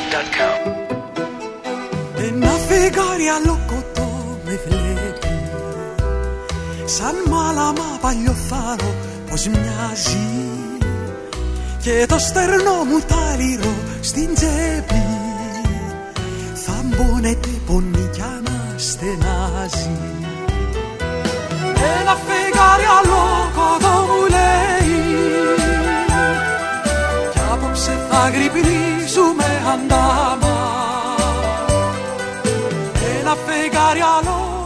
Ένα φεγγάρι αλόκοτο με βλέπει, σαν μάλαμα παλιό φάρο πως μοιάζει, και το στερνό μου τάλιρο στην τσέπη θα μπώνεται πονικιά να στενάζει. Ένα φεγγάρι αλόκοτο μου λέει, κι απόψε θα γρυπνήσουμε αντάμα. Ένα φεγγάρι αλόκοτο